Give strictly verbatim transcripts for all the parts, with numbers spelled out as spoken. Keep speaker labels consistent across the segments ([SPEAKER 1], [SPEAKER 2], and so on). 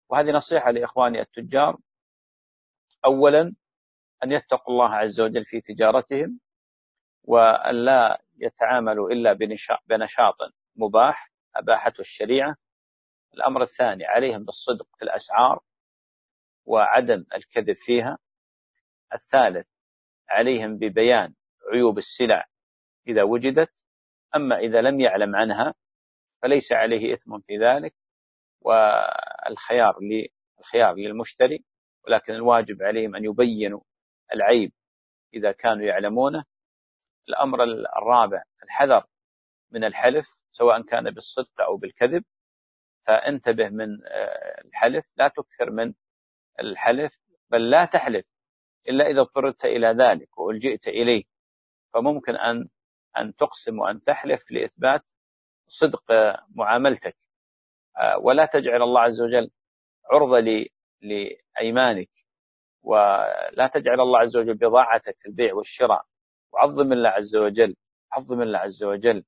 [SPEAKER 1] وهذه نصيحة لإخواني التجار. أولا أن يتقوا الله عز وجل في تجارتهم، وأن لا يتعاملوا إلا بنشاط مباح أباحته الشريعة. الأمر الثاني عليهم بالصدق في الأسعار وعدم الكذب فيها. الثالث عليهم ببيان عيوب السلع إذا وجدت، أما إذا لم يعلم عنها فليس عليه إثم في ذلك، والخيار الخيار للمشتري، ولكن الواجب عليهم أن يبينوا العيب إذا كانوا يعلمونه. الأمر الرابع الحذر من الحلف سواء كان بالصدق أو بالكذب، فانتبه من الحلف، لا تكثر من الحلف، بل لا تحلف إلا إذا اضطررت إلى ذلك وألجئت إليه، فممكن أن أن تقسم وأن تحلف لإثبات صدق معاملتك، ولا تجعل الله عز وجل عرضة لأيمانك، ولا تجعل الله عز وجل بضاعتك في البيع والشراء، وعظم الله عز وجل، عظم الله عز وجل،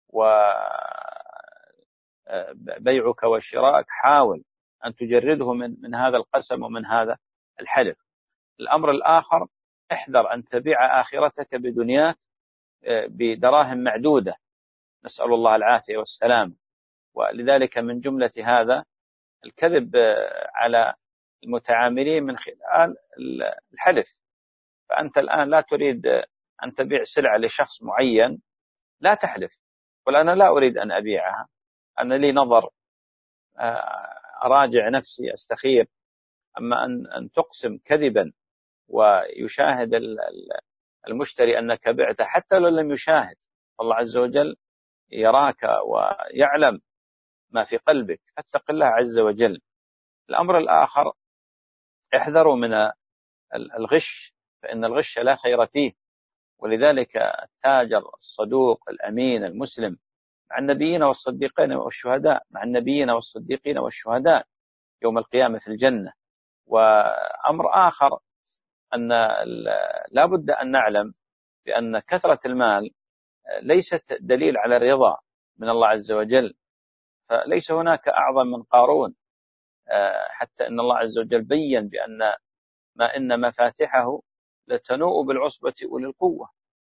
[SPEAKER 1] وبيعك وشراءك حاول أن تجرده من من هذا القسم ومن هذا الحلف. الأمر الآخر احذر أن تبيع آخرتك بدنياك بدراهم معدودة، نسأل الله العافية والسلام. ولذلك من جملة هذا الكذب على المتعاملين من خلال الحلف. فأنت الآن لا تريد أن تبيع سلعة لشخص معين، لا تحلف، قل أنا لا أريد أن أبيعها، أنا لي نظر، أراجع نفسي، أستخير. أما أن أن تقسم كذبا ويشاهد المشتري أنك بعت، حتى لو لم يشاهد، الله عز وجل يراك ويعلم ما في قلبك، فاتق الله عز وجل. الأمر الآخر احذروا من الغش، فإن الغش لا خير فيه. ولذلك التاجر الصدوق الأمين المسلم مع النبيين والصديقين والشهداء، مع النبيين والصديقين والشهداء يوم القيامة في الجنة. وأمر آخر أن لا بد أن نعلم بأن كثرة المال ليست دليل على الرضا من الله عز وجل، فليس هناك أعظم من قارون، حتى أن الله عز وجل بيّن بأن ما إن مفاتحه لتنوء بالعصبة أولي القوة.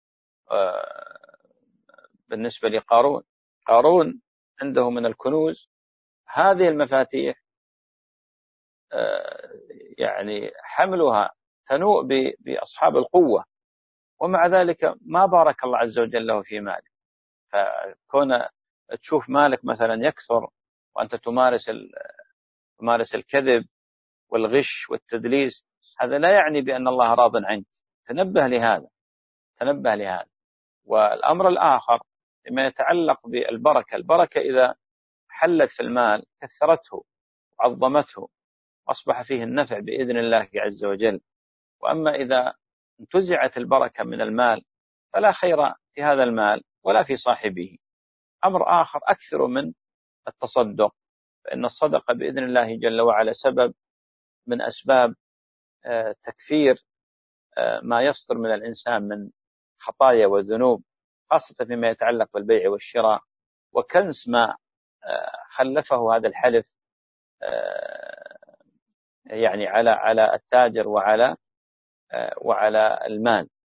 [SPEAKER 1] بالنسبة لقارون، قارون عنده من الكنوز هذه المفاتيح، يعني حملها تنوء بأصحاب القوة، ومع ذلك ما بارك الله عز وجل له في ماله. فكون تشوف مالك مثلا يكثر وأنت تمارس تمارس الكذب والغش والتدليس، هذا لا يعني بأن الله راض عنك. تنبه لهذا، تنبه لهذا. والأمر الآخر فيما يتعلق بالبركة، البركة إذا حلت في المال كثرته وعظمته، أصبح فيه النفع بإذن الله عز وجل. وأما إذا انتزعت البركة من المال فلا خير في هذا المال ولا في صاحبه. أمر آخر أكثر من التصدق، فإن الصدقة بإذن الله جل وعلا سبب من أسباب تكفير ما يصدر من الإنسان من خطايا وذنوب، خاصة فيما يتعلق بالبيع والشراء، وكنس ما خلفه هذا الحلف يعني على على التاجر وعلى وعلى المال.